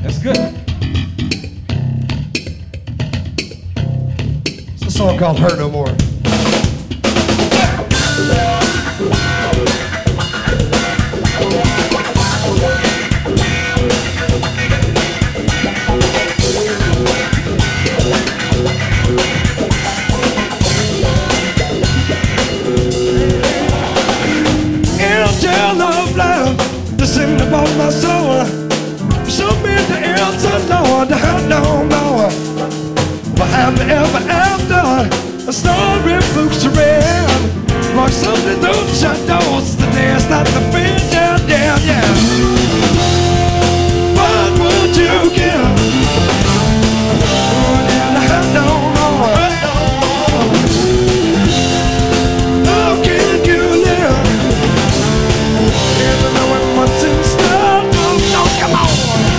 That's good. It's a song called Hurt No More. Angel of love, descend upon my soul. Show me the answer, Lord, to hurt no more. What happened ever after? A story books to read. Walk something through shut doors. The day's not the friend, yeah, yeah, yeah. What would you give? To hurt no more. How can you live? Never knowing what's in store. No, come on.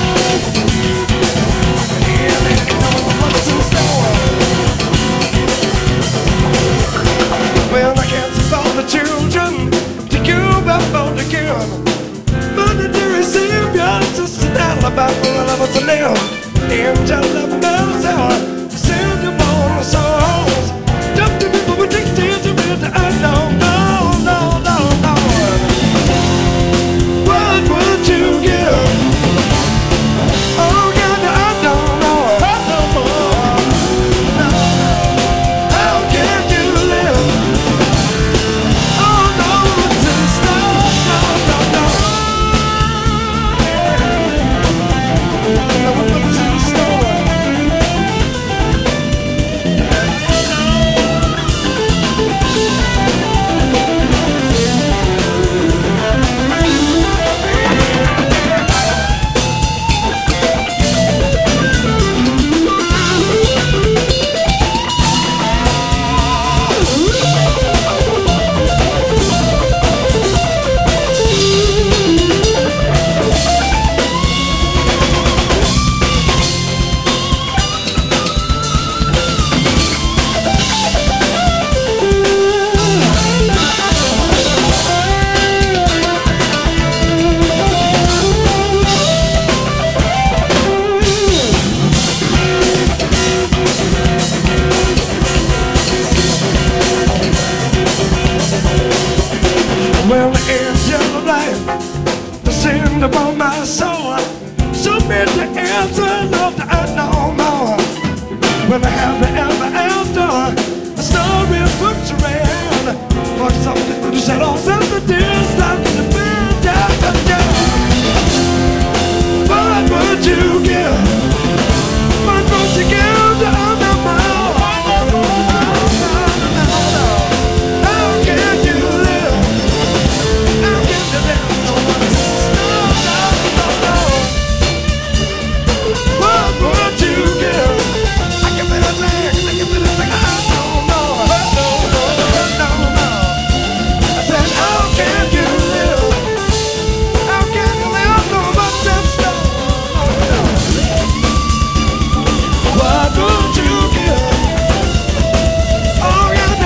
Well, I can't support the children to give up on the gun. Money to receive yours, just an alibi for the love to live. Angel of mercy, send them on the souls. Just the people with these tears of it, I don't know, no, no, no. What would you give? Oh, God, I don't know. No, how can you live? Oh, no, it's in stone. No, no, no. No, it's in stone. Well, the angel of life descend upon my soul. So many answers, Lord, I know more. When I have the ever after, the story books around. For something to shadows and the tears start to bend down, down. What would you give? What would you give to other more? How can you live? What would you give? I can feel it, I don't know. No, no. I said, how can you live? How can you live? No, but just what would you give? Oh, yeah,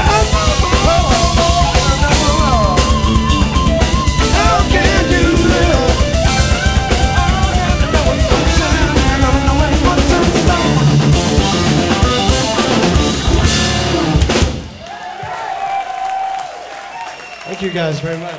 how can you live? Thank you guys very much.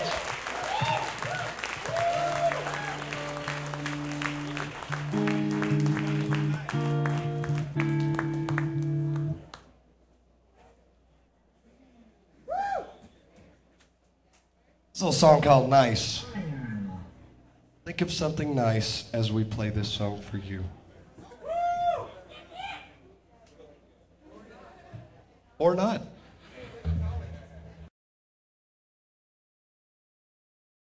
This little song called Nice. Think of something nice as we play this song for you. Or not.